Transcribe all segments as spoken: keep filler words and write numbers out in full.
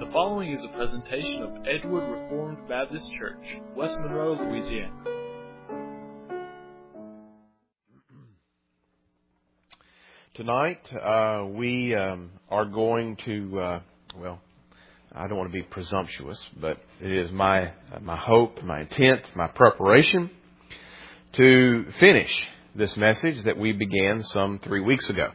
The following is a presentation of Edgewood Reformed Baptist Church, West Monroe, Louisiana. Tonight, uh, we um, are going to, uh, well, I don't want to be presumptuous, but it is my my hope, my intent, my preparation to finish this message that we began some three weeks ago.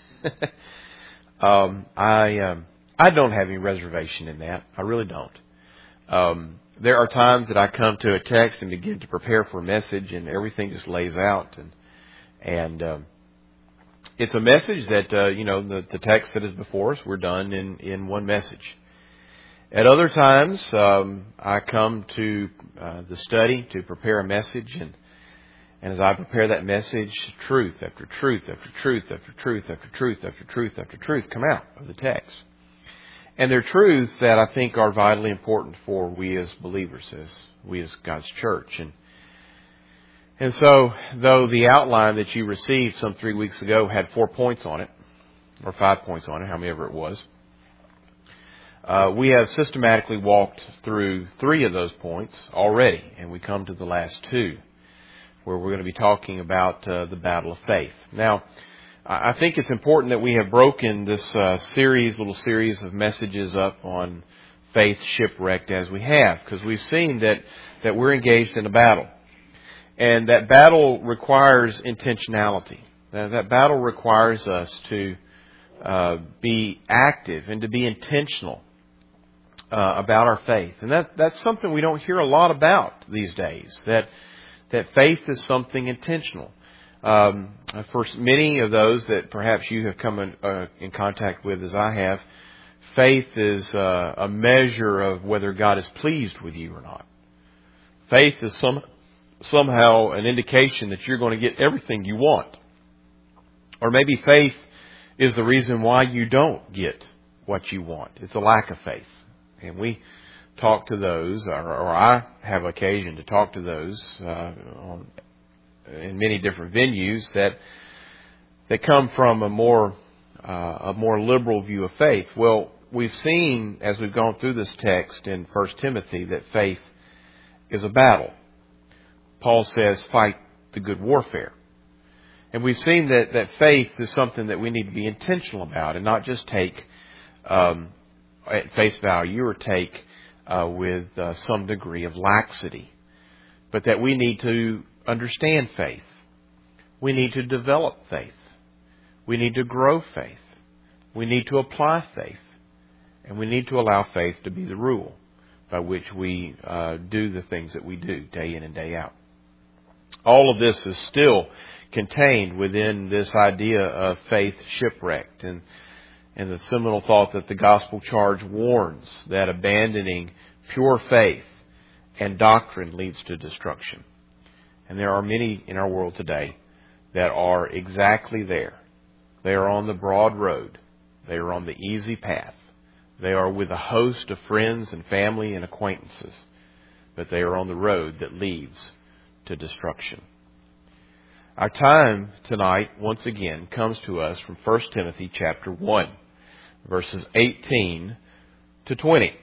um, I um, I don't have any reservation in that. I really don't. Um, there are times that I come to a text and begin to prepare for a message, and everything just lays out, and and um, it's a message that uh, you know the, the text that is before us, we're done in, in one message. At other times, um, I come to uh, the study to prepare a message, and and as I prepare that message, truth after truth after truth after truth after truth after truth after truth come out of the text. And they're truths that I think are vitally important for we as believers, as we as God's church. And and so, though the outline that you received some three weeks ago had four points on it, or five points on it, however it was, uh, we have systematically walked through three of those points already, and we come to the last two, where we're going to be talking about uh, the battle of faith. Now, I think it's important that we have broken this uh, series, little series of messages up on faith shipwrecked as we have, because we've seen that, that we're engaged in a battle. And that battle requires intentionality. That, that battle requires us to uh, be active and to be intentional uh, about our faith. And that, that's something we don't hear a lot about these days, that, that faith is something intentional. Um, for many of those that perhaps you have come in, uh, in contact with as I have, faith is uh, a measure of whether God is pleased with you or not. Faith is some somehow an indication that you're going to get everything you want. Or maybe faith is the reason why you don't get what you want. It's a lack of faith. And we talk to those, or, or I have occasion to talk to those uh, on in many different venues that that come from a more uh, a more liberal view of faith. Well, we've seen as we've gone through this text in First Timothy that faith is a battle. Paul says, "Fight the good warfare," and we've seen that that faith is something that we need to be intentional about and not just take um, at face value or take uh, with uh, some degree of laxity, but that we need to understand faith. We need to develop faith. We need to grow faith. We need to apply faith. And we need to allow faith to be the rule by which we uh, do the things that we do day in and day out. All of this is still contained within this idea of faith shipwrecked, and, and the seminal thought that the gospel charge warns that abandoning pure faith and doctrine leads to destruction. And there are many in our world today that are exactly there. They are on the broad road. They are on the easy path. They are with a host of friends and family and acquaintances. But they are on the road that leads to destruction. Our time tonight, once again, comes to us from First Timothy chapter one, verses eighteen to twenty,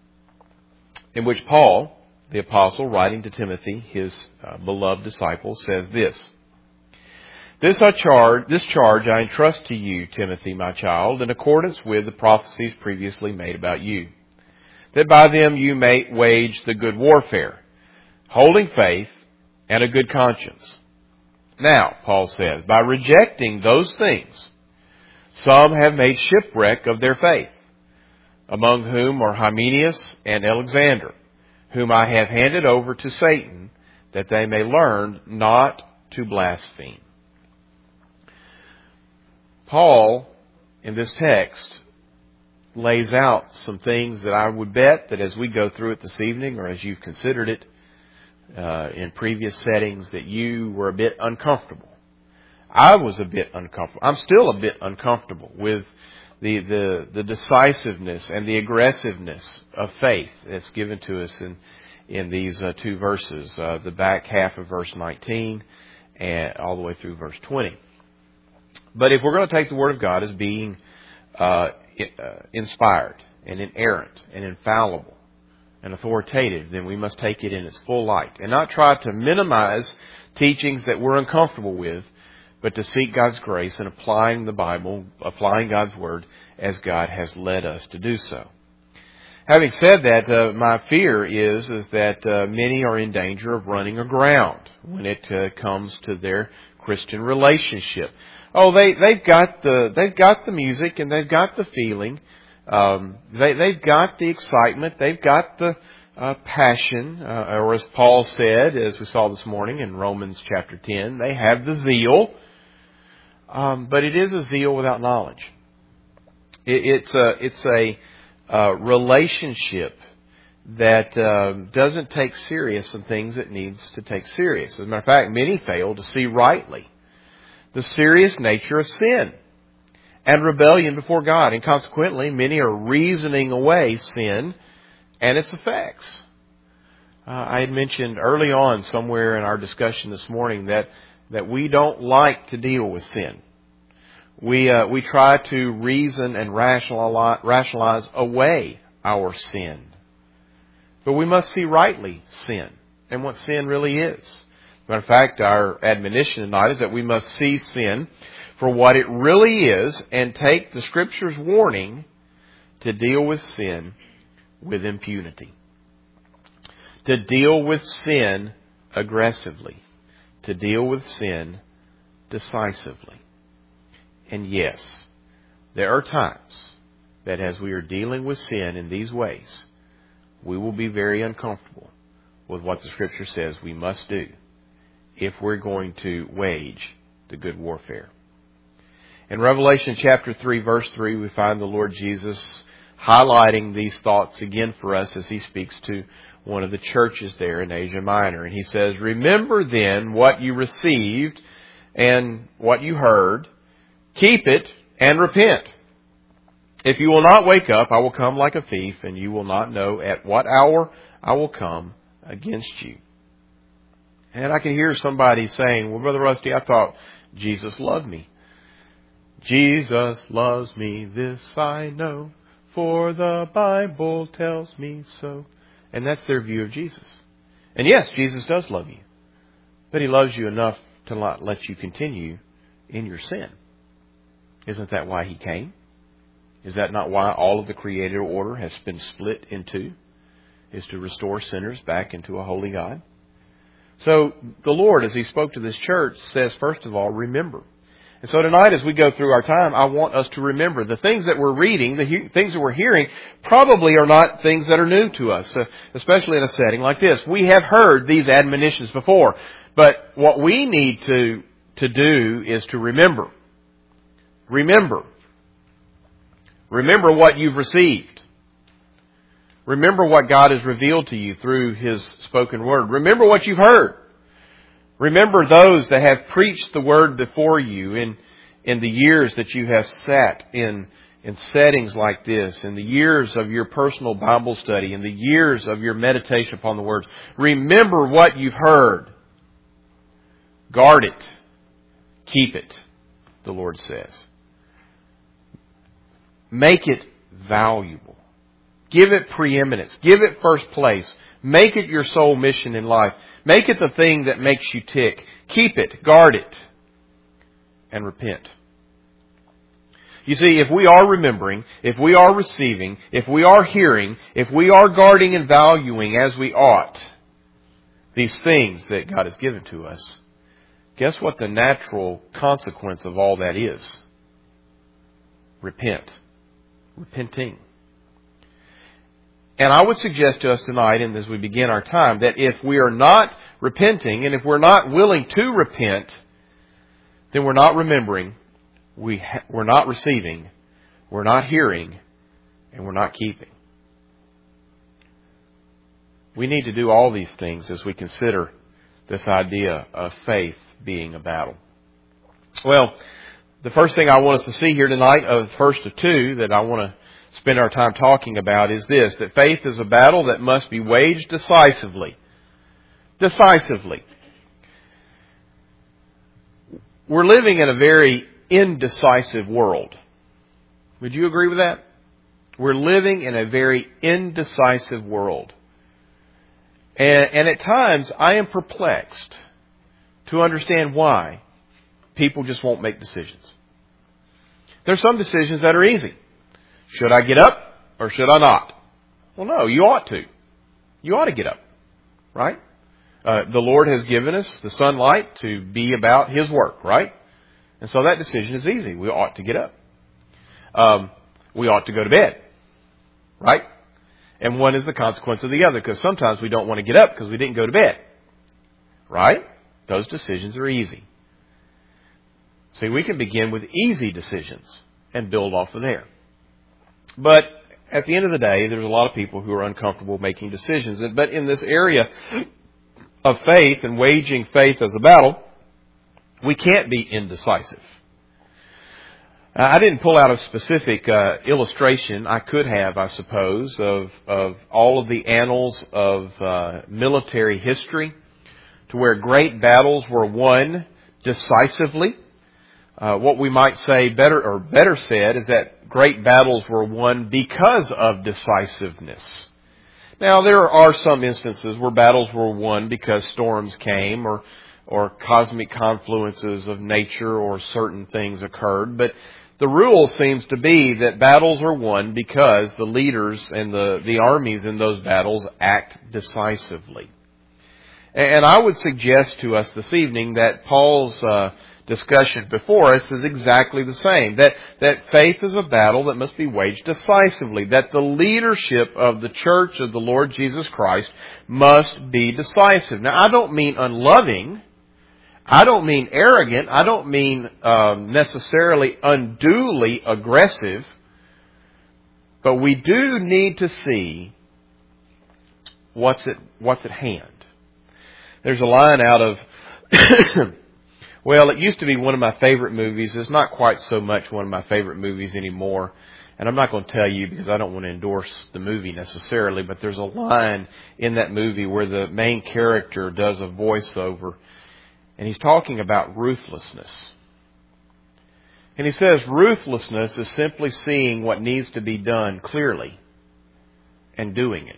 in which Paul, the apostle, writing to Timothy, his uh, beloved disciple, says this: This I charge, this charge I entrust to you, Timothy, my child, in accordance with the prophecies previously made about you, that by them you may wage the good warfare, holding faith and a good conscience. Now, Paul says, by rejecting those things, some have made shipwreck of their faith, among whom are Hymenaeus and Alexander, whom I have handed over to Satan, that they may learn not to blaspheme. Paul, in this text, lays out some things that I would bet that as we go through it this evening, or as you've considered it uh, in previous settings, that you were a bit uncomfortable. I was a bit uncomfortable. I'm still a bit uncomfortable with the, the, the decisiveness and the aggressiveness of faith that's given to us in, in these uh, two verses, uh, the back half of verse nineteen and all the way through verse twenty. But if we're going to take the Word of God as being uh, uh, inspired and inerrant and infallible and authoritative, then we must take it in its full light and not try to minimize teachings that we're uncomfortable with, but to seek God's grace and applying the Bible, applying God's Word as God has led us to do so. Having said that, uh, my fear is is that uh, many are in danger of running aground when it uh, comes to their Christian relationship. Oh, they they've got the they've got the music and they've got the feeling, um, they they've got the excitement, they've got the uh, passion, uh, or as Paul said, as we saw this morning in Romans chapter ten, they have the zeal, um, but it is a zeal without knowledge. It, it's a it's a Uh, relationship that uh, doesn't take serious some things it needs to take serious. As a matter of fact, many fail to see rightly the serious nature of sin and rebellion before God. And consequently, many are reasoning away sin and its effects. Uh, I had mentioned early on somewhere in our discussion this morning that, that we don't like to deal with sin. We uh, we try to reason and rationalize, rationalize away our sin. But we must see rightly sin and what sin really is. As a matter of fact, our admonition tonight is that we must see sin for what it really is and take the Scripture's warning to deal with sin with impunity. To deal with sin aggressively. To deal with sin decisively. And yes, there are times that as we are dealing with sin in these ways, we will be very uncomfortable with what the Scripture says we must do if we're going to wage the good warfare. In Revelation chapter three, verse three, we find the Lord Jesus highlighting these thoughts again for us as He speaks to one of the churches there in Asia Minor. And He says, "Remember then what you received and what you heard. Keep it and repent. If you will not wake up, I will come like a thief, and you will not know at what hour I will come against you." And I can hear somebody saying, "Well, Brother Rusty, I thought Jesus loved me." Jesus loves me, this I know, for the Bible tells me so. And that's their view of Jesus. And yes, Jesus does love you. But He loves you enough to not let you continue in your sin. Isn't that why He came? Is that not why all of the created order has been split in two? Is to restore sinners back into a holy God? So the Lord, as He spoke to this church, says, first of all, remember. And so tonight, as we go through our time, I want us to remember the things that we're reading, the he- things that we're hearing, probably are not things that are new to us, uh, especially in a setting like this. We have heard these admonitions before, but what we need to, to do is to remember. Remember. Remember what you've received. Remember what God has revealed to you through His spoken word. Remember what you've heard. Remember those that have preached the word before you in, in the years that you have sat in, in settings like this, in the years of your personal Bible study, in the years of your meditation upon the words. Remember what you've heard. Guard it. Keep it, the Lord says. Make it valuable. Give it preeminence. Give it first place. Make it your sole mission in life. Make it the thing that makes you tick. Keep it. Guard it. And repent. You see, if we are remembering, if we are receiving, if we are hearing, if we are guarding and valuing as we ought these things that God has given to us, guess what the natural consequence of all that is? Repent. Repenting. And I would suggest to us tonight, and as we begin our time, that if we are not repenting, and if we're not willing to repent, then we're not remembering, we ha- we're not receiving, we're not hearing, and we're not keeping. We need to do all these things as we consider this idea of faith being a battle. Well, the first thing I want us to see here tonight, uh, the first of two that I want to spend our time talking about, is this, that faith is a battle that must be waged decisively. Decisively. We're living in a very indecisive world. Would you agree with that? We're living in a very indecisive world. And, and at times, I am perplexed to understand why people just won't make decisions. There's some decisions that are easy. Should I get up or should I not? Well, no, you ought to. You ought to get up, right? Uh, the Lord has given us the sunlight to be about His work, right? And so that decision is easy. We ought to get up. Um, we ought to go to bed, right? And one is the consequence of the other, because sometimes we don't want to get up because we didn't go to bed. Right? Those decisions are easy. See, we can begin with easy decisions and build off of there. But at the end of the day, there's a lot of people who are uncomfortable making decisions. But in this area of faith and waging faith as a battle, we can't be indecisive. I didn't pull out a specific uh, illustration. I could have, I suppose, of, of all of the annals of uh, military history to where great battles were won decisively. Uh, what we might say better, or better said, is that great battles were won because of decisiveness. Now, there are some instances where battles were won because storms came or, or cosmic confluences of nature or certain things occurred, but the rule seems to be that battles are won because the leaders and the, the armies in those battles act decisively. And I would suggest to us this evening that Paul's uh, discussion before us is exactly the same. That, that faith is a battle that must be waged decisively. That the leadership of the church of the Lord Jesus Christ must be decisive. Now, I don't mean unloving. I don't mean arrogant. I don't mean um, necessarily unduly aggressive. But we do need to see what's at, what's at hand. There's a line out of, well, it used to be one of my favorite movies. It's not quite so much one of my favorite movies anymore. And I'm not going to tell you because I don't want to endorse the movie necessarily. But there's a line in that movie where the main character does a voiceover. And he's talking about ruthlessness. And he says ruthlessness is simply seeing what needs to be done clearly and doing it.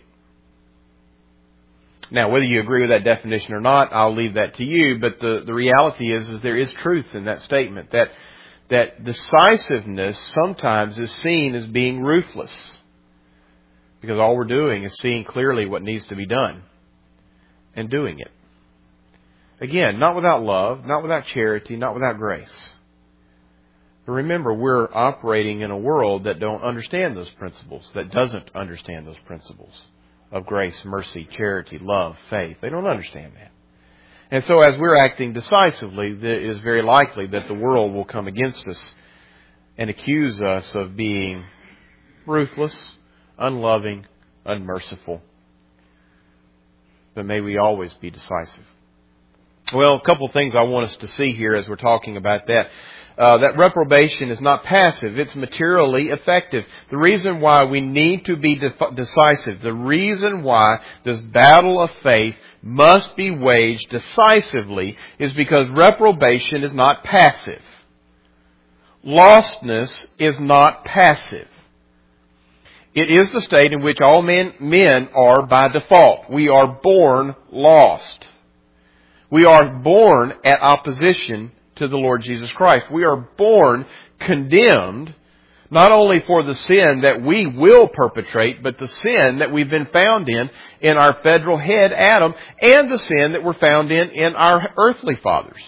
Now, whether you agree with that definition or not, I'll leave that to you. But the, the reality is, is there is truth in that statement. That, that decisiveness sometimes is seen as being ruthless. Because all we're doing is seeing clearly what needs to be done and doing it. Again, not without love, not without charity, not without grace. But remember, we're operating in a world that don't understand those principles, that doesn't understand those principles of grace, mercy, charity, love, faith. They don't understand that. And so as we're acting decisively, it is very likely that the world will come against us and accuse us of being ruthless, unloving, unmerciful. But may we always be decisive. Well, a couple of things I want us to see here as we're talking about that. Uh, that reprobation is not passive. It's materially effective. The reason why we need to be de- decisive, the reason why this battle of faith must be waged decisively is because reprobation is not passive. Lostness is not passive. It is the state in which all men, men are by default. We are born lost. We are born at opposition to the Lord Jesus Christ. We are born condemned, not only for the sin that we will perpetrate, but the sin that we've been found in, in our federal head, Adam, and the sin that we're found in, in our earthly fathers.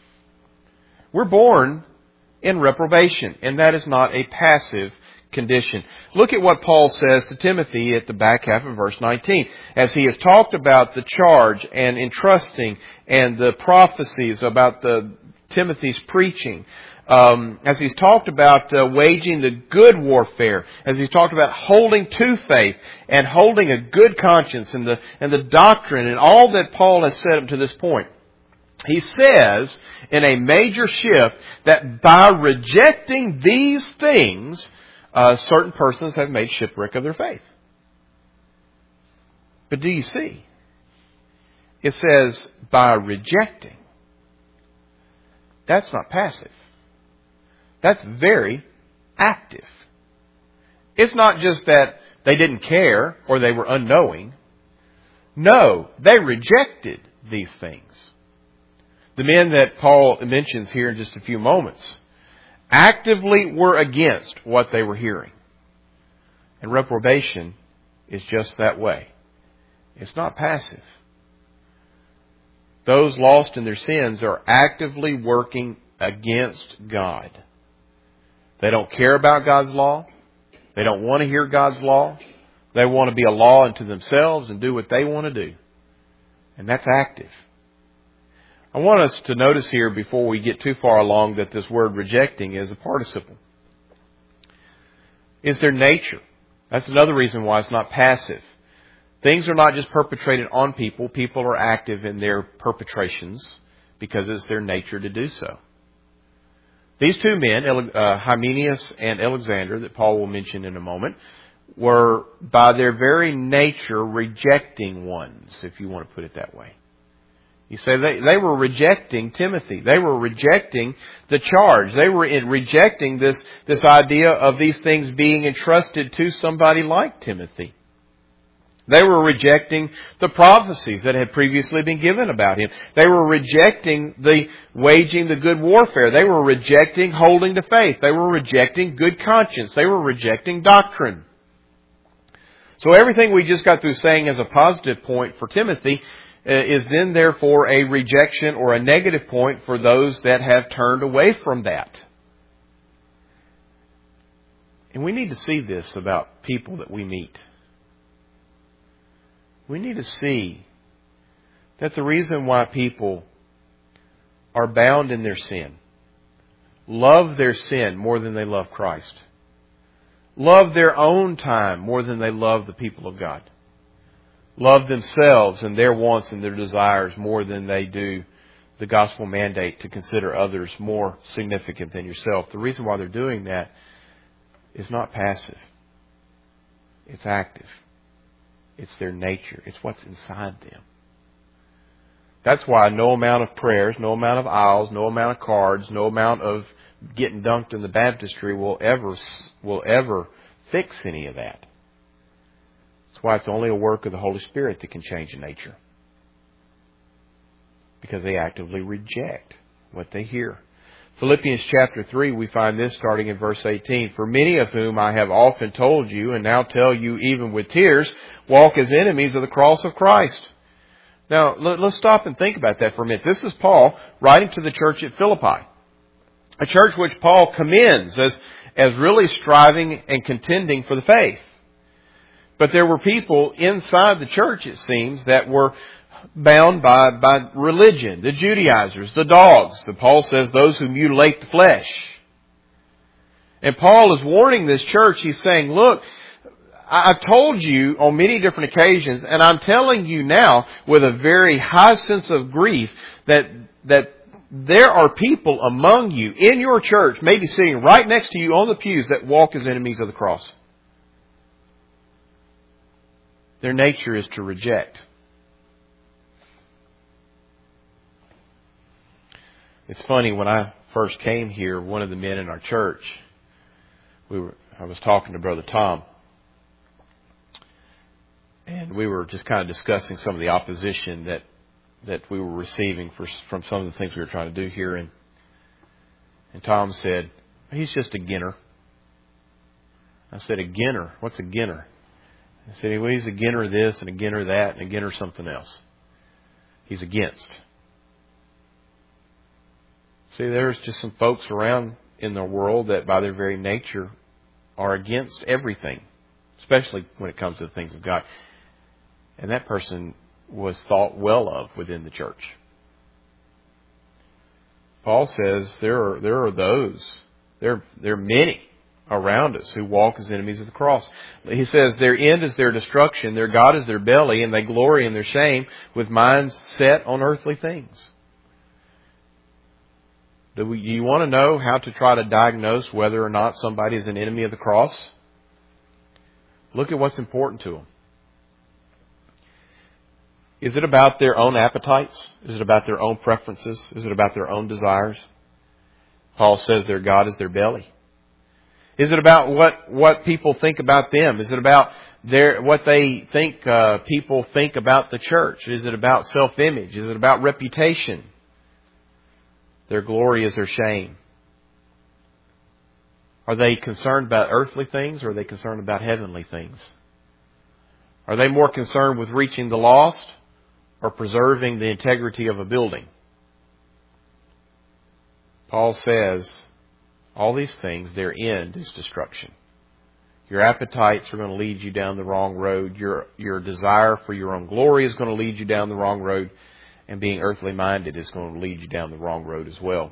We're born in reprobation, and that is not a passive condition. Look at what Paul says to Timothy at the back half of verse nineteen. As he has talked about the charge and entrusting and the prophecies about the Timothy's preaching, um, as he's talked about uh, waging the good warfare, as he's talked about holding to faith and holding a good conscience and the and the doctrine and all that Paul has said up to this point, he says in a major shift that by rejecting these things, Uh, certain persons have made shipwreck of their faith. But do you see? It says, by rejecting. That's not passive. That's very active. It's not just that they didn't care or they were unknowing. No, they rejected these things. The men that Paul mentions here in just a few moments actively were against what they were hearing. And reprobation is just that way. It's not passive. Those lost in their sins are actively working against God. They don't care about God's law. They don't want to hear God's law. They want to be a law unto themselves and do what they want to do. And that's active. I want us to notice here before we get too far along that this word rejecting is a participle. It's their nature. That's another reason why it's not passive. Things are not just perpetrated on people. People are active in their perpetrations because it's their nature to do so. These two men, uh, Hymenaeus and Alexander, that Paul will mention in a moment, were by their very nature rejecting ones, if you want to put it that way. You say they, they were rejecting Timothy. They were rejecting the charge. They were in rejecting this, this idea of these things being entrusted to somebody like Timothy. They were rejecting the prophecies that had previously been given about him. They were rejecting the waging the good warfare. They were rejecting holding to faith. They were rejecting good conscience. They were rejecting doctrine. So everything we just got through saying as a positive point for Timothy is then therefore a rejection or a negative point for those that have turned away from that. And we need to see this about people that we meet. We need to see that the reason why people are bound in their sin, love their sin more than they love Christ, love their own time more than they love the people of God, love themselves and their wants and their desires more than they do the gospel mandate to consider others more significant than yourself. The reason why they're doing that is not passive. It's active. It's their nature. It's what's inside them. That's why no amount of prayers, no amount of aisles, no amount of cards, no amount of getting dunked in the baptistry will ever will ever fix any of that. That's why it's only a work of the Holy Spirit that can change a nature. Because they actively reject what they hear. Philippians chapter three, we find this starting in verse eighteen. For many of whom I have often told you, and now tell you even with tears, walk as enemies of the cross of Christ. Now, let's stop and think about that for a minute. This is Paul writing to the church at Philippi. A church which Paul commends as, as really striving and contending for the faith. But there were people inside the church, it seems, that were bound by, by religion, the Judaizers, the dogs. The Paul says those who mutilate the flesh. And Paul is warning this church. He's saying, look, I've told you on many different occasions, and I'm telling you now with a very high sense of grief that, that there are people among you in your church, maybe sitting right next to you on the pews, that walk as enemies of the cross. Their nature is to reject. It's funny, when I first came here, one of the men in our church, we were, I was talking to Brother Tom, and we were just kind of discussing some of the opposition that that we were receiving for, from some of the things we were trying to do here. And, and Tom said, he's just a ginner. I said, a ginner? What's a ginner? I said, well, he's a ginner this and a ginner that and a ginner something else. He's against. See, there's just some folks around in the world that by their very nature are against everything, especially when it comes to the things of God. And that person was thought well of within the church. Paul says there are there are those, there, there are many around us who walk as enemies of the cross. He says their end is their destruction, their God is their belly, and they glory in their shame with minds set on earthly things. Do, we, do you want to know how to try to diagnose whether or not somebody is an enemy of the cross? Look at what's important to them. Is it about their own appetites? Is it about their own preferences? Is it about their own desires? Paul says their God is their belly. Is it about what, what people think about them? Is it about their, what they think uh, people think about the church? Is it about self-image? Is it about reputation? Their glory is their shame. Are they concerned about earthly things, or are they concerned about heavenly things? Are they more concerned with reaching the lost or preserving the integrity of a building? Paul says, all these things, their end is destruction. Your appetites are going to lead you down the wrong road. Your, your desire for your own glory is going to lead you down the wrong road. And being earthly minded is going to lead you down the wrong road as well.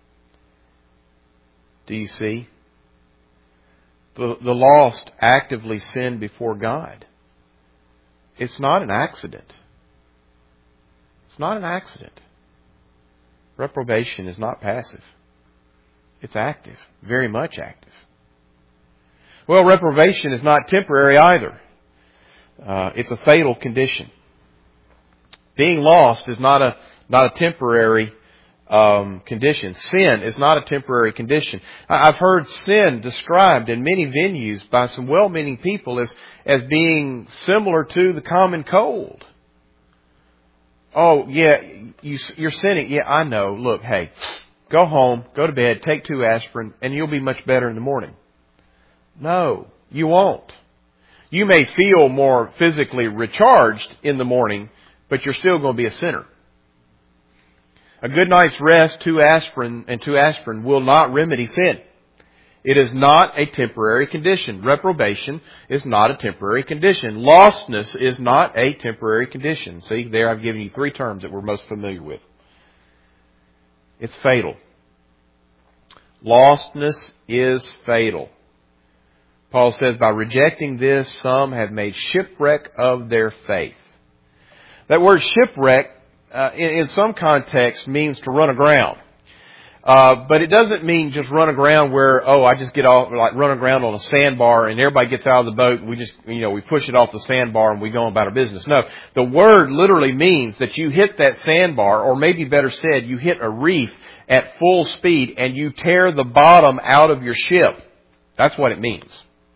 Do you see? The, the lost actively sin before God. It's not an accident. It's not an accident. Reprobation is not passive. It's active. Very much active. Well, reprobation is not temporary either. Uh, it's a fatal condition. Being lost is not a not a temporary um, condition. Sin is not a temporary condition. I've heard sin described in many venues by some well-meaning people as as being similar to the common cold. Oh, yeah, you, you're sinning. Yeah, I know. Look, hey, go home, go to bed, take two aspirin, and you'll be much better in the morning. No, you won't. You may feel more physically recharged in the morning, but you're still going to be a sinner. A good night's rest, two aspirin, and two aspirin will not remedy sin. It is not a temporary condition. Reprobation is not a temporary condition. Lostness is not a temporary condition. See, there I've given you three terms that we're most familiar with. It's fatal. Lostness is fatal. Paul says, by rejecting this, some have made shipwreck of their faith. That word shipwreck, uh, in, in some context, means to run aground. Uh, but it doesn't mean just run aground where, oh, I just get off, like run aground on a sandbar and everybody gets out of the boat and we just, you know, we push it off the sandbar and we go about our business. No, the word literally means that you hit that sandbar, or maybe better said, you hit a reef at full speed and you tear the bottom out of your ship. That's what it means.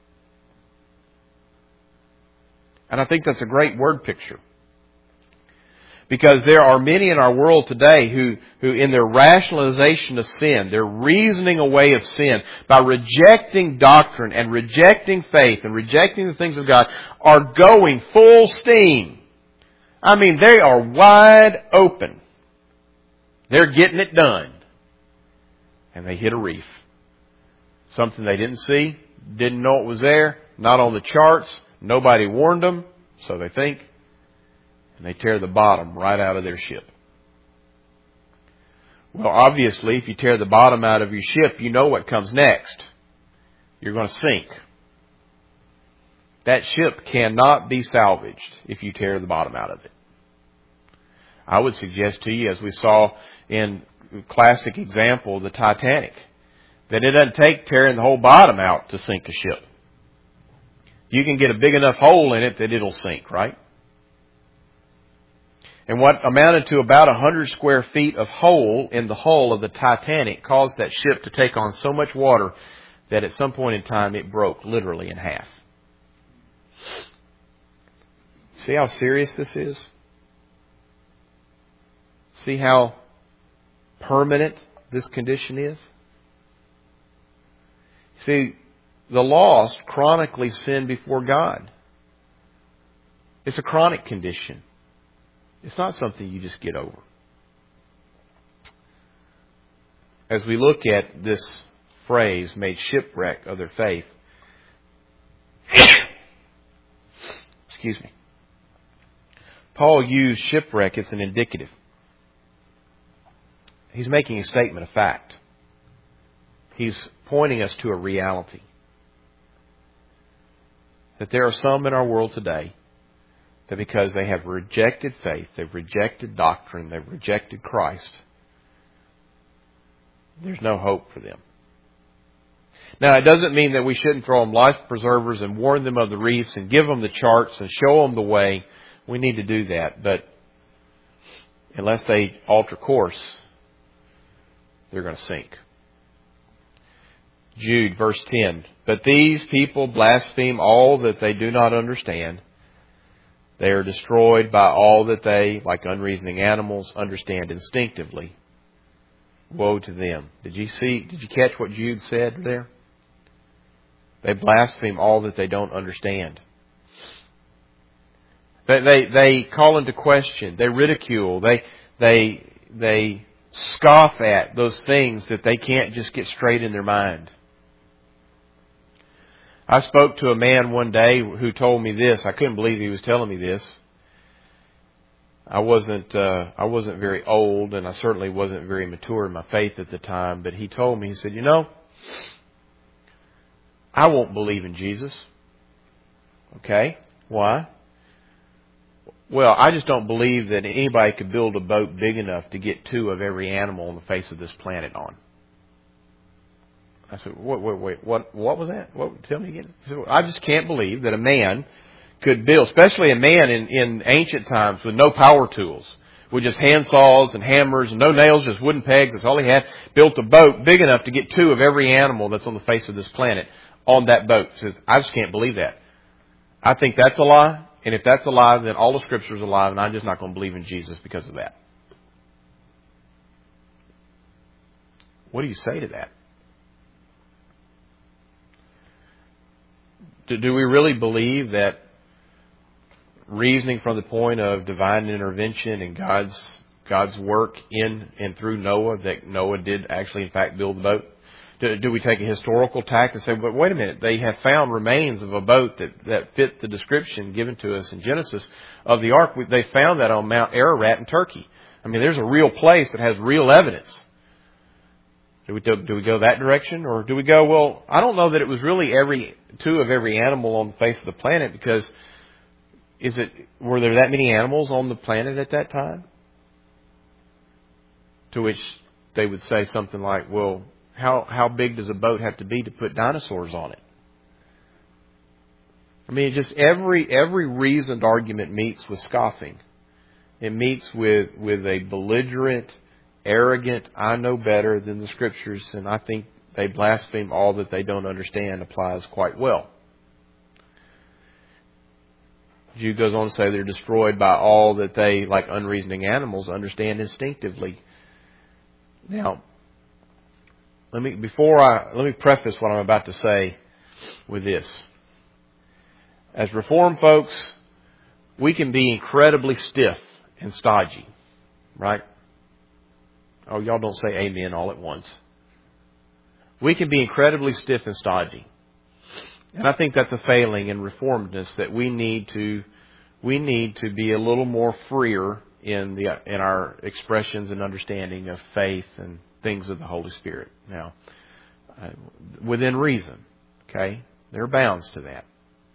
And I think that's a great word picture. Because there are many in our world today who, who in their rationalization of sin, their reasoning away of sin, by rejecting doctrine and rejecting faith and rejecting the things of God, are going full steam. I mean, they are wide open. They're getting it done. And they hit a reef. Something they didn't see, didn't know it was there, not on the charts, nobody warned them, so they think. And they tear the bottom right out of their ship. Well, obviously, if you tear the bottom out of your ship, you know what comes next. You're going to sink. That ship cannot be salvaged if you tear the bottom out of it. I would suggest to you, as we saw in the classic example, the Titanic, that it doesn't take tearing the whole bottom out to sink a ship. You can get a big enough hole in it that it'll sink, right? And what amounted to about one hundred square feet of hole in the hull of the Titanic caused that ship to take on so much water that at some point in time it broke literally in half. See how serious this is? See how permanent this condition is? See, the lost chronically sin before God. It's a chronic condition. It's not something you just get over. As we look at this phrase, made shipwreck of their faith, excuse me, Paul used shipwreck as an indicative. He's making a statement of fact. He's pointing us to a reality. That there are some in our world today that because they have rejected faith, they've rejected doctrine, they've rejected Christ, there's no hope for them. Now, it doesn't mean that we shouldn't throw them life preservers and warn them of the reefs and give them the charts and show them the way. We need to do that. But unless they alter course, they're going to sink. Jude, verse ten. But these people blaspheme all that they do not understand. They are destroyed by all that they, like unreasoning animals, understand instinctively. Woe to them. Did you see, did you catch what Jude said there? They blaspheme all that they don't understand. They, they, they call into question, they ridicule, they, they, they scoff at those things that they can't just get straight in their mind. I spoke to a man one day who told me this. I couldn't believe he was telling me this. I wasn't, uh, I wasn't very old, and I certainly wasn't very mature in my faith at the time, but he told me, he said, you know, I won't believe in Jesus. Okay? Why? Well, I just don't believe that anybody could build a boat big enough to get two of every animal on the face of this planet on. I said, wait, wait, wait, what, what was that? What, tell me again. He said, I just can't believe that a man could build, especially a man in, in ancient times with no power tools, with just hand saws and hammers and no nails, just wooden pegs. That's all he had. Built a boat big enough to get two of every animal that's on the face of this planet on that boat. He says, I just can't believe that. I think that's a lie. And if that's a lie, then all the Scripture is a lie, and I'm just not going to believe in Jesus because of that. What do you say to that? Do, do we really believe that reasoning from the point of divine intervention and God's God's work in and through Noah, that Noah did actually, in fact, build the boat? Do, do we take a historical tack and say, but wait a minute, they have found remains of a boat that, that fit the description given to us in Genesis of the ark? They found that on Mount Ararat in Turkey. I mean, there's a real place that has real evidence. Do we, do, do we go that direction? Or do we go, well, I don't know that it was really every two of every animal on the face of the planet, because is it, were there that many animals on the planet at that time? To which they would say something like, well, how, how big does a boat have to be to put dinosaurs on it? I mean, just every, every reasoned argument meets with scoffing. It meets with, with a belligerent, arrogant, I know better than the Scriptures, and I think they blaspheme all that they don't understand applies quite well. Jude goes on to say they're destroyed by all that they, like unreasoning animals, understand instinctively. Now, let me before I let me preface what I'm about to say with this. As Reformed folks, we can be incredibly stiff and stodgy, right? Oh, y'all don't say amen all at once. We can be incredibly stiff and stodgy. And I think that's a failing in reformedness, that we need to we need to be a little more freer in the in our expressions and understanding of faith and things of the Holy Spirit. Now, uh, within reason, okay? There are bounds to that.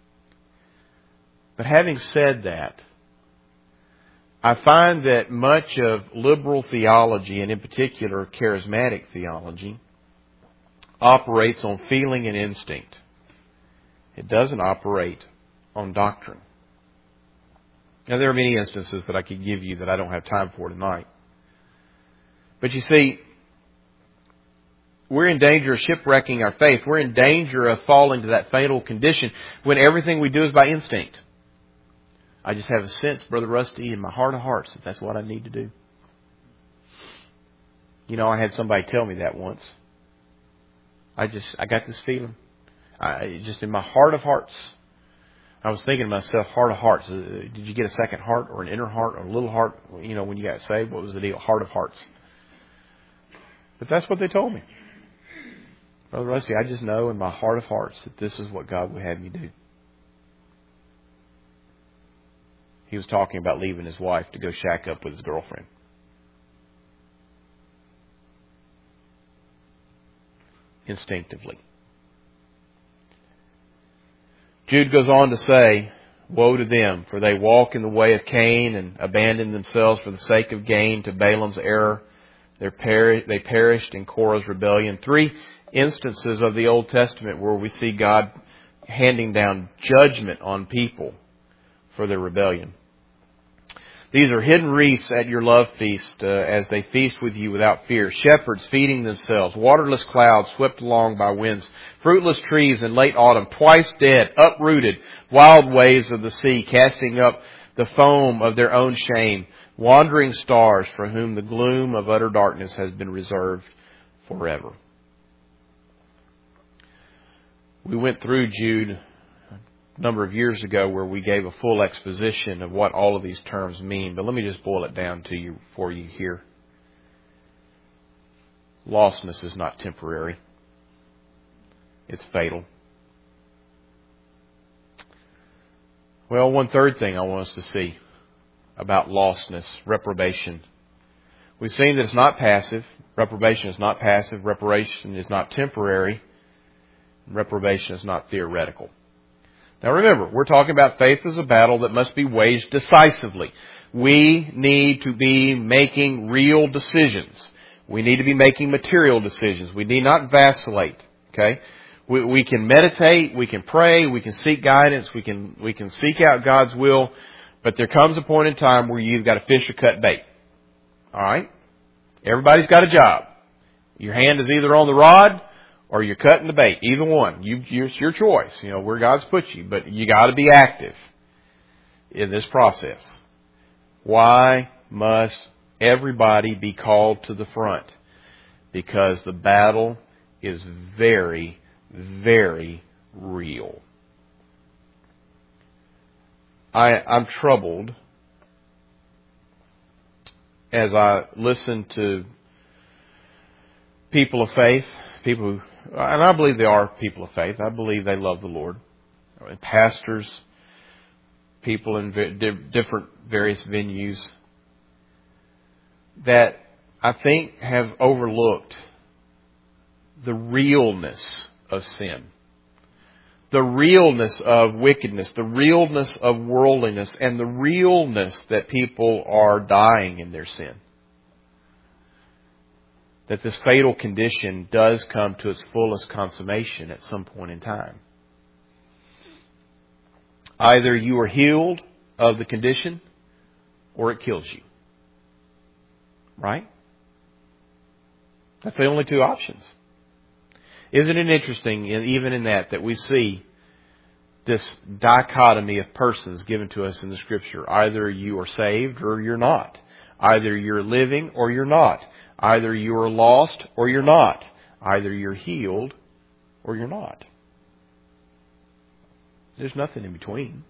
But having said that, I find that much of liberal theology, and in particular charismatic theology, operates on feeling and instinct. It doesn't operate on doctrine. Now, there are many instances that I could give you that I don't have time for tonight. But you see, we're in danger of shipwrecking our faith. We're in danger of falling to that fatal condition when everything we do is by instinct. I just have a sense, Brother Rusty, in my heart of hearts that that's what I need to do. You know, I had somebody tell me that once. I just, I got this feeling. I, just in my heart of hearts, I was thinking to myself, heart of hearts. Uh, did you get a second heart or an inner heart or a little heart? You know, when you got saved, what was the deal? Heart of hearts. But that's what they told me. Brother Rusty, I just know in my heart of hearts that this is what God would have me do. He was talking about leaving his wife to go shack up with his girlfriend. Instinctively. Jude goes on to say, woe to them, for they walk in the way of Cain and abandon themselves for the sake of gain to Balaam's error. They perished in Korah's rebellion. Three instances of the Old Testament where we see God handing down judgment on people for their rebellion. These are hidden wreaths at your love feast uh, as they feast with you without fear. Shepherds feeding themselves, waterless clouds swept along by winds, fruitless trees in late autumn, twice dead, uprooted, wild waves of the sea casting up the foam of their own shame, wandering stars for whom the gloom of utter darkness has been reserved forever. We went through Jude a number of years ago where we gave a full exposition of what all of these terms mean. But let me just boil it down to you for you here. Lostness is not temporary. It's fatal. Well, one third thing I want us to see about lostness, reprobation. We've seen that it's not passive. Reprobation is not passive. Reprobation is not temporary. Reprobation is not theoretical. Now remember, we're talking about faith as a battle that must be waged decisively. We need to be making real decisions. We need to be making material decisions. We need not vacillate. Okay? We, we can meditate, we can pray, we can seek guidance, we can we can seek out God's will, but there comes a point in time where you've got to fish or cut bait. All right? Everybody's got a job. Your hand is either on the rod or you're cutting the bait. Either one. You, it's your choice. You know, where God's put you. But you got to be active in this process. Why must everybody be called to the front? Because the battle is very, very real. I, I'm troubled as I listen to people of faith, people who, and I believe they are people of faith. I believe they love the Lord. And pastors, people in different various venues that I think have overlooked the realness of sin, the realness of wickedness, the realness of worldliness, and the realness that people are dying in their sin. That this fatal condition does come to its fullest consummation at some point in time. Either you are healed of the condition or it kills you. Right? That's the only two options. Isn't it interesting, even in that, that we see this dichotomy of persons given to us in the Scripture? Either you are saved or you're not. Either you're living or you're not. Either you are lost or you're not. Either you're healed or you're not. There's nothing in between.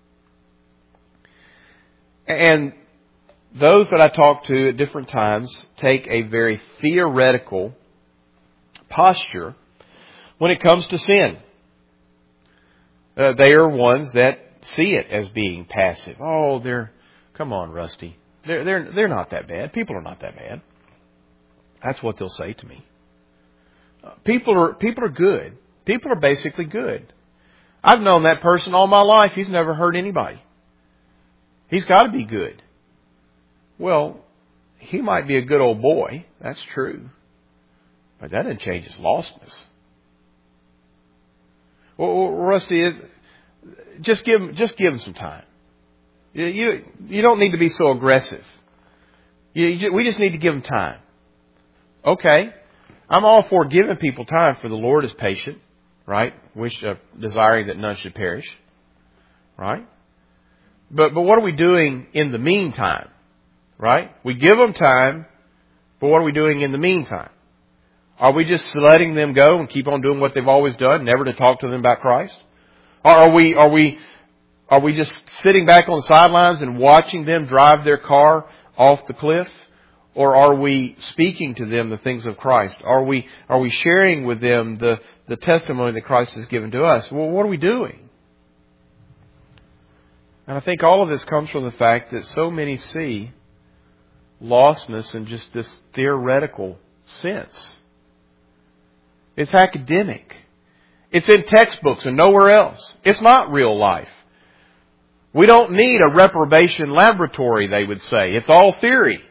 And those that I talk to at different times take a very theoretical posture when it comes to sin. Uh, they are ones that see it as being passive. Oh, they're, come on, Rusty. They're, they're, they're not that bad. People are not that bad. That's what they'll say to me. People are people are good. People are basically good. I've known that person all my life. He's never hurt anybody. He's got to be good. Well, he might be a good old boy. That's true. But that doesn't change his lostness. Well, Rusty, just give him, just give him some time. You, you, you don't need to be so aggressive. You, you, we just need to give him time. Okay, I'm all for giving people time, for the Lord is patient, right? Wish, uh, desiring that none should perish, right? But but what are we doing in the meantime, right? We give them time, but what are we doing in the meantime? Are we just letting them go and keep on doing what they've always done, never to talk to them about Christ? Or are we are we are we just sitting back on the sidelines and watching them drive their car off the cliff? Or are we speaking to them the things of Christ? Are we are we sharing with them the, the testimony that Christ has given to us? Well, what are we doing? And I think all of this comes from the fact that so many see lostness in just this theoretical sense. It's academic. It's in textbooks and nowhere else. It's not real life. We don't need a reprobation laboratory, they would say. It's all theory.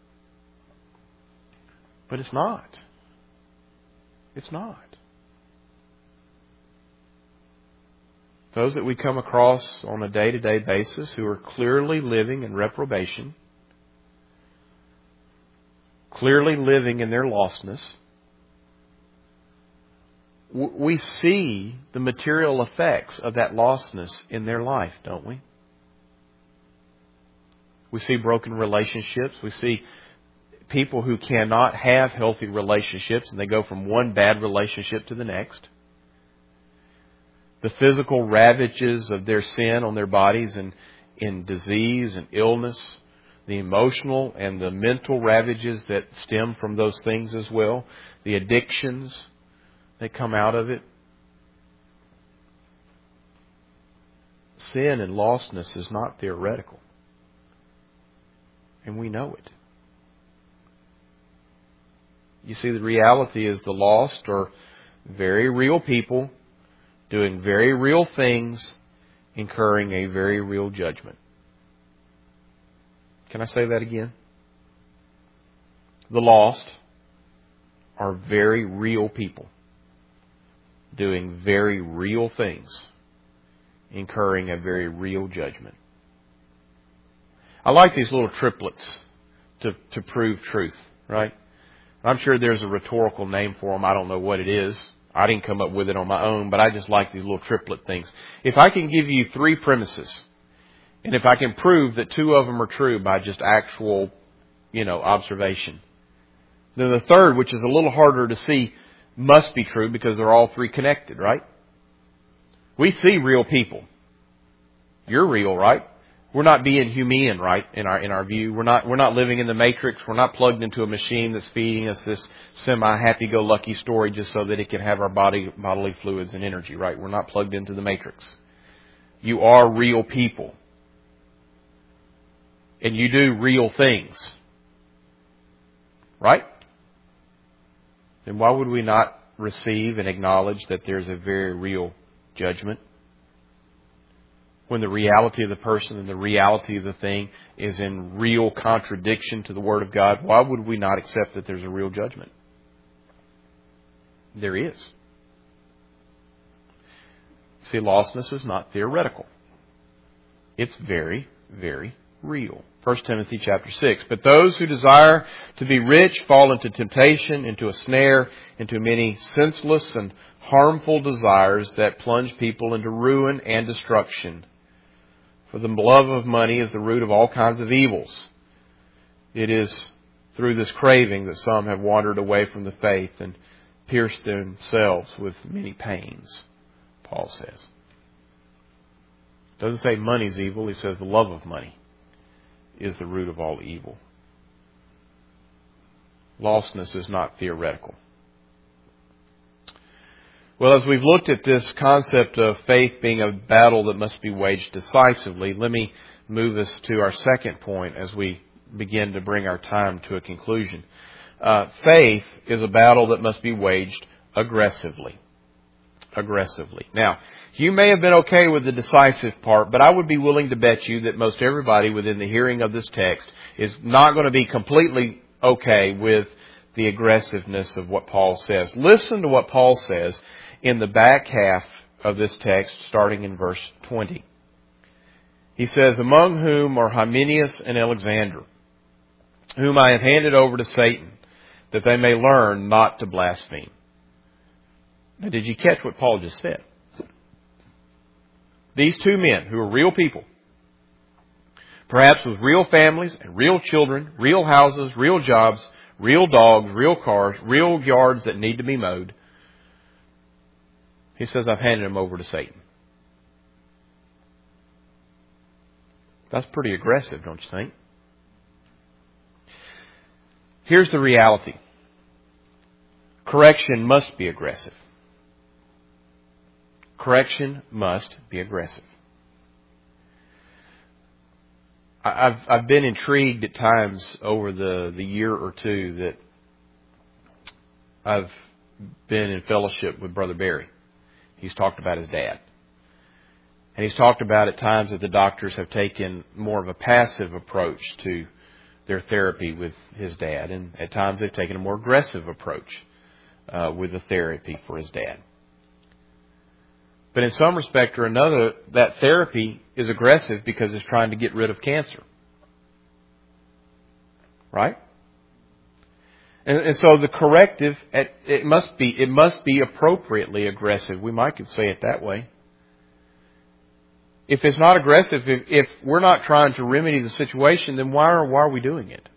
But it's not. It's not. those that we come across on a day-to-day basis who are clearly living in reprobation, clearly living in their lostness, we see the material effects of that lostness in their life, don't we? We see broken relationships. We see people who cannot have healthy relationships, and they go from one bad relationship to the next. The physical ravages of their sin on their bodies and in disease and illness, the emotional and the mental ravages that stem from those things as well, the addictions that come out of it. Sin and lostness is not theoretical. And we know it. You see, the reality is the lost are very real people doing very real things, incurring a very real judgment. Can I say that again? The lost are very real people doing very real things, incurring a very real judgment. I like these little triplets to, to prove truth, right? I'm sure there's a rhetorical name for them. I don't know what it is. I didn't come up with it on my own, but I just like these little triplet things. If I can give you three premises, and if I can prove that two of them are true by just actual, you know, observation, then the third, which is a little harder to see, must be true because they're all three connected, right? We see real people. You're real, right? We're not being human, right, in our in our view. We're not we're not living in the matrix. We're not plugged into a machine that's feeding us this semi-happy-go-lucky story just so that it can have our body bodily fluids and energy, right? We're not plugged into the matrix. You are real people. And you do real things. Right? Then why would we not receive and acknowledge that there's a very real judgment? When the reality of the person and the reality of the thing is in real contradiction to the Word of God, why would we not accept that there's a real judgment? There is. See, lostness is not theoretical. It's very, very real. First Timothy chapter six. But those who desire to be rich fall into temptation, into a snare, into many senseless and harmful desires that plunge people into ruin and destruction. For the love of money is the root of all kinds of evils. It is through this craving that some have wandered away from the faith and pierced themselves with many pains, Paul says. It doesn't say money's evil. He says the love of money is the root of all evil. Lostness is not theoretical. Well, as we've looked at this concept of faith being a battle that must be waged decisively, let me move us to our second point as we begin to bring our time to a conclusion. Uh, faith is a battle that must be waged aggressively. Aggressively. Now, you may have been okay with the decisive part, but I would be willing to bet you that most everybody within the hearing of this text is not going to be completely okay with the aggressiveness of what Paul says. Listen to what Paul says in the back half of this text, starting in verse twenty. He says, among whom are Hymenaeus and Alexander, whom I have handed over to Satan, that they may learn not to blaspheme. Now, did you catch what Paul just said? These two men, who are real people, perhaps with real families and real children, real houses, real jobs, real dogs, real cars, real yards that need to be mowed, he says, I've handed them over to Satan. That's pretty aggressive, don't you think? Here's the reality. Correction must be aggressive. Correction must be aggressive. I've I've been intrigued at times over the, the year or two that I've been in fellowship with Brother Barry. He's talked about his dad. And he's talked about at times that the doctors have taken more of a passive approach to their therapy with his dad. And at times they've taken a more aggressive approach uh, with the therapy for his dad. But in some respect or another, that therapy is aggressive because it's trying to get rid of cancer. Right? And, and so the corrective, it must be, it must be appropriately aggressive. We might could say it that way. If it's not aggressive, if, if we're not trying to remedy the situation, then why are, why are we doing it?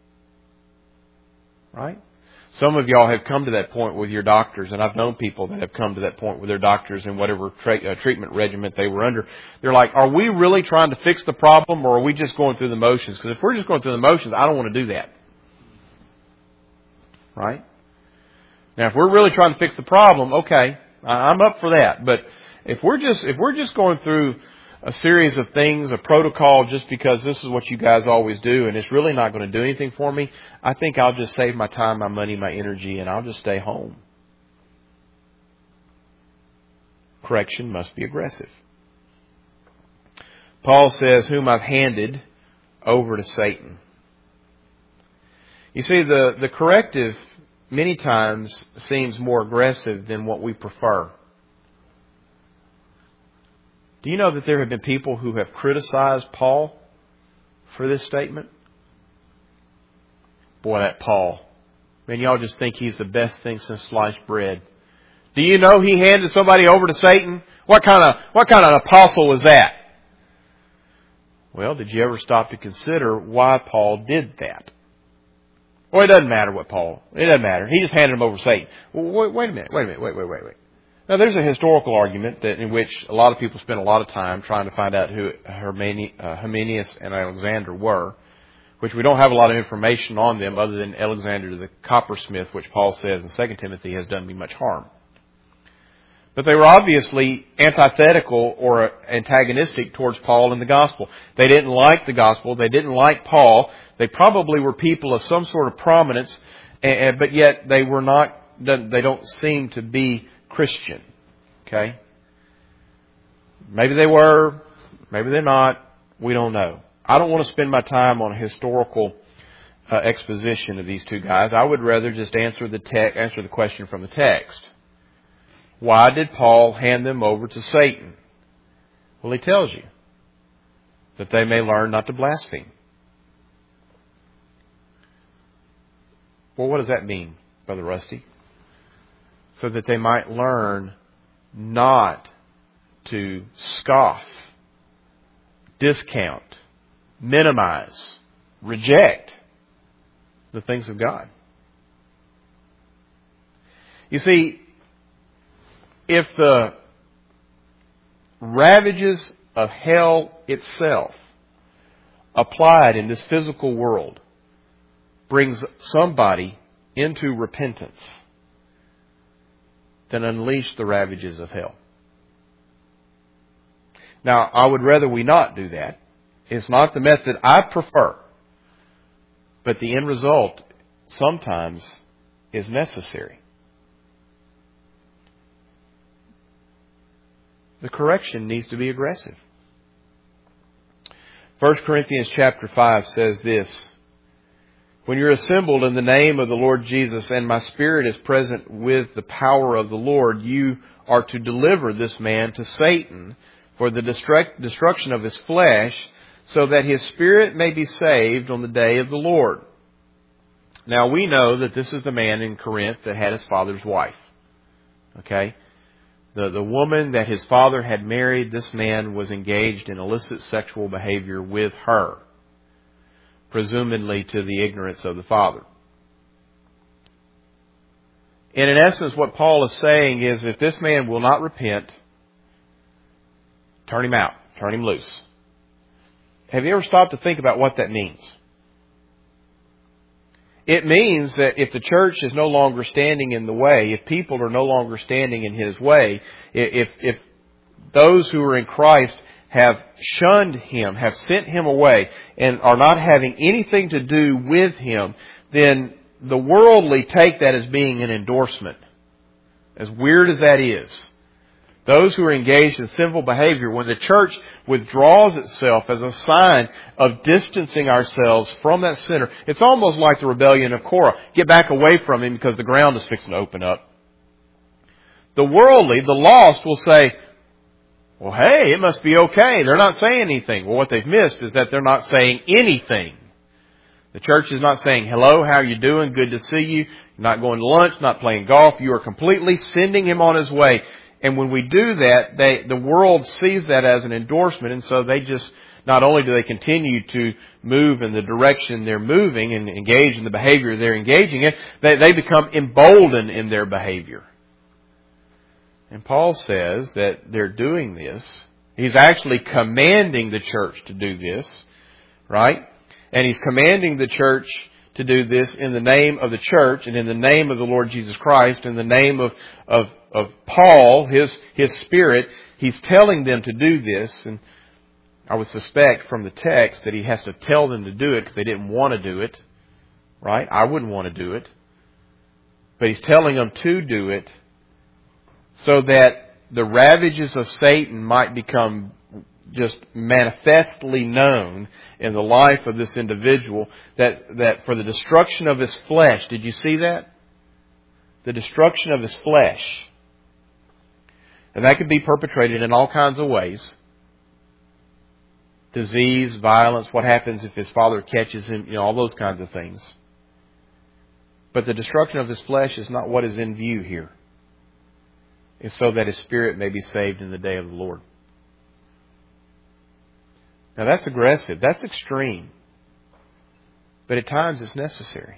Right? Some of y'all have come to that point with your doctors, and I've known people that have come to that point with their doctors and whatever tra- uh, treatment regimen they were under. They're like, are we really trying to fix the problem, or are we just going through the motions? Because if we're just going through the motions, I don't want to do that. Right? Now, if we're really trying to fix the problem, okay, I'm up for that. But if we're just if we're just going through a series of things, a protocol, just because this is what you guys always do, and it's really not going to do anything for me, I think I'll just save my time, my money, my energy, and I'll just stay home. Correction must be aggressive. Paul says, whom I've handed over to Satan. You see, the, the corrective many times seems more aggressive than what we prefer. Do you know that there have been people who have criticized Paul for this statement? Boy, that Paul. Man, y'all just think he's the best thing since sliced bread. Do you know he handed somebody over to Satan? What kind of, what kind of apostle was that? Well, did you ever stop to consider why Paul did that? Well, it doesn't matter what Paul, it doesn't matter. He just handed him over to Satan. Well, wait, wait a minute, wait a minute, wait, wait, wait, wait. Now, there's a historical argument that in which a lot of people spend a lot of time trying to find out who Hymenaeus and Alexander were, which we don't have a lot of information on them other than Alexander the coppersmith, which Paul says in Second Timothy has done me much harm. But they were obviously antithetical or antagonistic towards Paul and the gospel. They didn't like the gospel. They didn't like Paul. They probably were people of some sort of prominence, but yet they were not, they don't seem to be Christian. Okay? Maybe they were, maybe they're not. We don't know. I don't want to spend my time on a historical uh, exposition of these two guys. I would rather just answer the te- answer the question from the text. Why did Paul hand them over to Satan? Well, he tells you that they may learn not to blaspheme. Well, what does that mean, Brother Rusty? So that they might learn not to scoff, discount, minimize, reject the things of God. You see, if the ravages of hell itself applied in this physical world brings somebody into repentance, then unleash the ravages of hell. Now, I would rather we not do that. It's not the method I prefer. But the end result sometimes is necessary. The correction needs to be aggressive. First Corinthians chapter five says this: when you're assembled in the name of the Lord Jesus, and my spirit is present with the power of the Lord, you are to deliver this man to Satan for the destruct- destruction of his flesh, so that his spirit may be saved on the day of the Lord. Now, we know that this is the man in Corinth that had his father's wife. Okay? The, the woman that his father had married, this man was engaged in illicit sexual behavior with her, presumably to the ignorance of the father. And in essence, what Paul is saying is, if this man will not repent, turn him out, turn him loose. Have you ever stopped to think about what that means? It means that if the church is no longer standing in the way, if people are no longer standing in his way, if, if those who are in Christ have shunned him, have sent him away, and are not having anything to do with him, then the worldly take that as being an endorsement. As weird as that is. Those who are engaged in sinful behavior, when the church withdraws itself as a sign of distancing ourselves from that sinner, it's almost like the rebellion of Korah. Get back away from him because the ground is fixing to open up. The worldly, the lost, will say, Well, hey, it must be okay. They're not saying anything. Well, what they've missed is that they're not saying anything. The church is not saying, hello, how are you doing? Good to see you. You're not going to lunch, not playing golf. You are completely sending him on his way. And when we do that, they, the world sees that as an endorsement. And so they just, not only do they continue to move in the direction they're moving and engage in the behavior they're engaging in, they, they become emboldened in their behavior. And Paul says that they're doing this. He's actually commanding the church to do this, right? And he's commanding the church to do this in the name of the church and in the name of the Lord Jesus Christ, in the name of, of, of Paul, his, his Spirit. He's telling them to do this. And I would suspect from the text that he has to tell them to do it because they didn't want to do it, right? I wouldn't want to do it. But he's telling them to do it so that the ravages of Satan might become just manifestly known in the life of this individual, that, that for the destruction of his flesh. Did you see that? The destruction of his flesh. And that could be perpetrated in all kinds of ways. Disease, violence, what happens if his father catches him, you know, all those kinds of things. But the destruction of his flesh is not what is in view here. It's so that his spirit may be saved in the day of the Lord. Now that's aggressive. That's extreme. But at times it's necessary.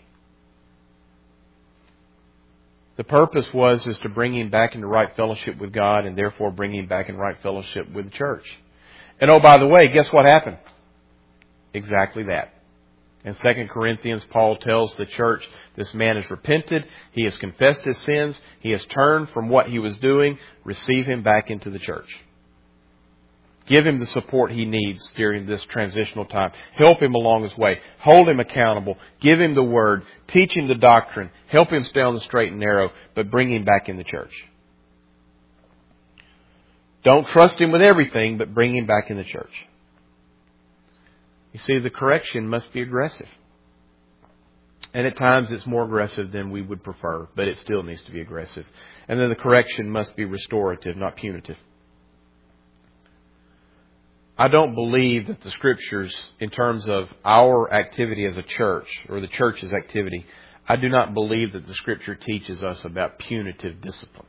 The purpose was is to bring him back into right fellowship with God and therefore bring him back in right fellowship with the church. And oh, by the way, guess what happened? Exactly that. In Second Corinthians, Paul tells the church, this man has repented, he has confessed his sins, he has turned from what he was doing, receive him back into the church. Give him the support he needs during this transitional time. Help him along his way. Hold him accountable. Give him the word. Teach him the doctrine. Help him stay on the straight and narrow, but bring him back in the church. Don't trust him with everything, but bring him back in the church. You see, the correction must be aggressive. And at times it's more aggressive than we would prefer, but it still needs to be aggressive. And then the correction must be restorative, not punitive. I don't believe that the Scriptures, in terms of our activity as a church, or the church's activity, I do not believe that the Scripture teaches us about punitive discipline.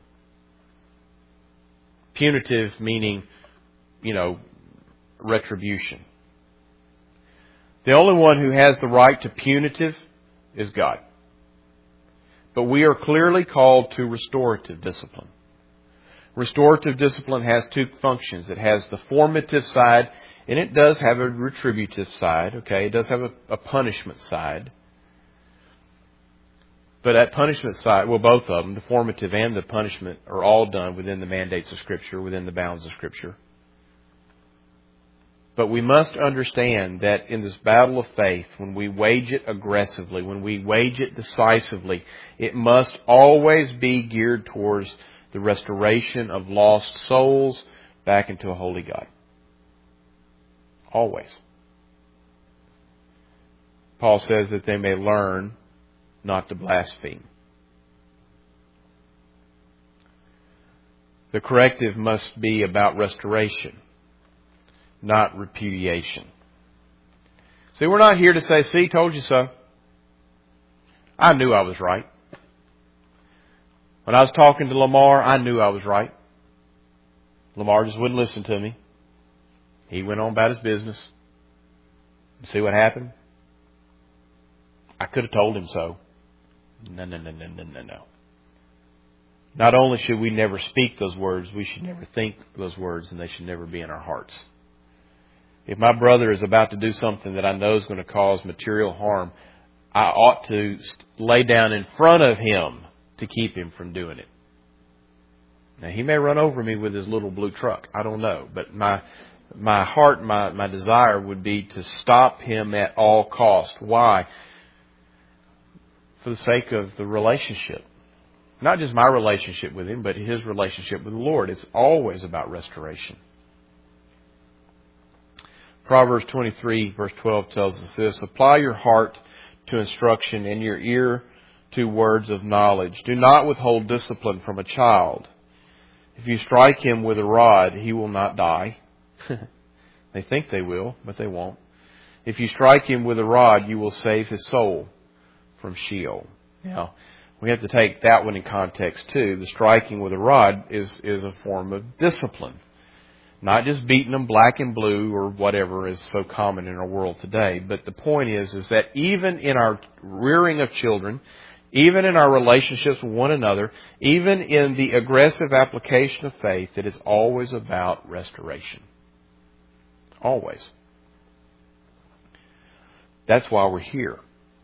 Punitive meaning, you know, retribution. The only one who has the right to punitive is God. But we are clearly called to restorative discipline. Restorative discipline has two functions. It has the formative side, and it does have a retributive side. Okay, it does have a, a punishment side. But that punishment side, well, both of them, the formative and the punishment, are all done within the mandates of Scripture, within the bounds of Scripture. But we must understand that in this battle of faith, when we wage it aggressively, when we wage it decisively, it must always be geared towards the restoration of lost souls back into a holy God. Always. Paul says that they may learn not to blaspheme. The corrective must be about restoration, not repudiation. See, we're not here to say, see, told you so. I knew I was right. When I was talking to Lamar, I knew I was right. Lamar just wouldn't listen to me. He went on about his business. See what happened? I could have told him so. No, no, no, no, no, no, no. Not only should we never speak those words, we should never think those words, and they should never be in our hearts. If my brother is about to do something that I know is going to cause material harm, I ought to lay down in front of him to keep him from doing it. Now, he may run over me with his little blue truck. I don't know. But my my heart, my, my desire would be to stop him at all cost. Why? For the sake of the relationship. Not just my relationship with him, but his relationship with the Lord. It's always about restoration. Proverbs twenty-three, verse twelve tells us this: apply your heart to instruction and your ear to words of knowledge. Do not withhold discipline from a child. If you strike him with a rod, he will not die. They think they will, but they won't. If you strike him with a rod, you will save his soul from Sheol. Now, we have to take that one in context too. The striking with a rod is, is a form of discipline. Not just beating them black and blue or whatever is so common in our world today. But the point is, is that even in our rearing of children, even in our relationships with one another, even in the aggressive application of faith, it is always about restoration. Always. That's why we're here.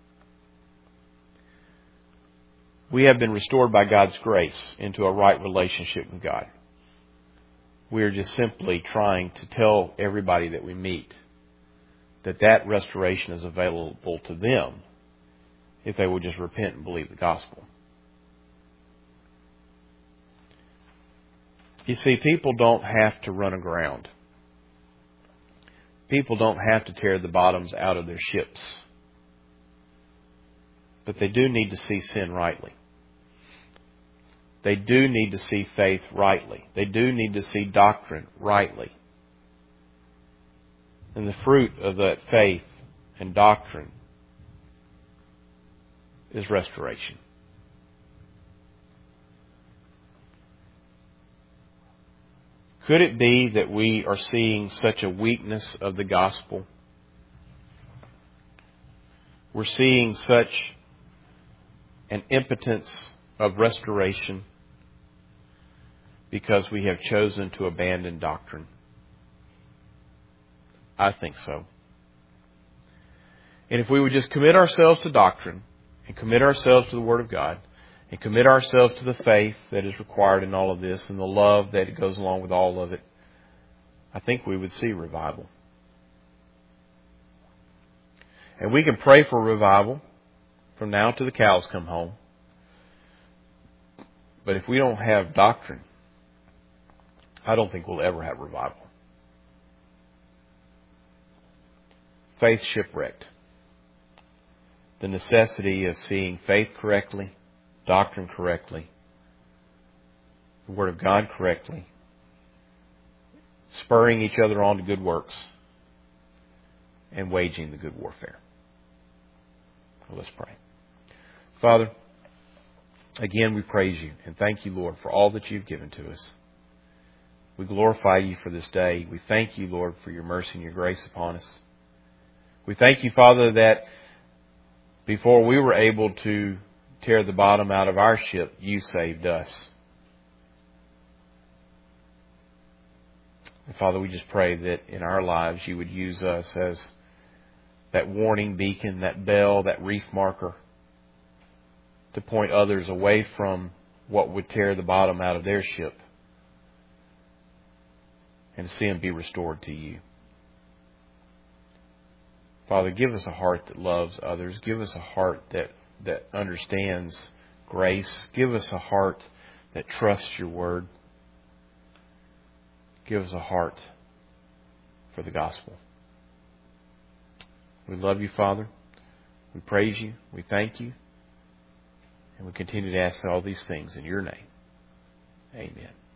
We have been restored by God's grace into a right relationship with God. We are just simply trying to tell everybody that we meet that that restoration is available to them if they will just repent and believe the gospel. You see, people don't have to run aground. People don't have to tear the bottoms out of their ships. But they do need to see sin rightly. They do need to see faith rightly. They do need to see doctrine rightly. And the fruit of that faith and doctrine is restoration. Could it be that we are seeing such a weakness of the gospel? We're seeing such an impotence of restoration because we have chosen to abandon doctrine? I think so. And if we would just commit ourselves to doctrine and commit ourselves to the Word of God and commit ourselves to the faith that is required in all of this and the love that goes along with all of it, I think we would see revival. And we can pray for revival from now till the cows come home. But if we don't have doctrine, I don't think we'll ever have revival. Faith shipwrecked. The necessity of seeing faith correctly, doctrine correctly, the Word of God correctly, spurring each other on to good works, and waging the good warfare. Well, let's pray. Father, again we praise you and thank you, Lord, for all that you've given to us. We glorify you for this day. We thank you, Lord, for your mercy and your grace upon us. We thank you, Father, that before we were able to tear the bottom out of our ship, you saved us. And Father, we just pray that in our lives you would use us as that warning beacon, that bell, that reef marker to point others away from what would tear the bottom out of their ship and to see them be restored to you. Father, give us a heart that loves others. Give us a heart that, that understands grace. Give us a heart that trusts your word. Give us a heart for the gospel. We love you, Father. We praise you. We thank you. And we continue to ask all these things in your name. Amen.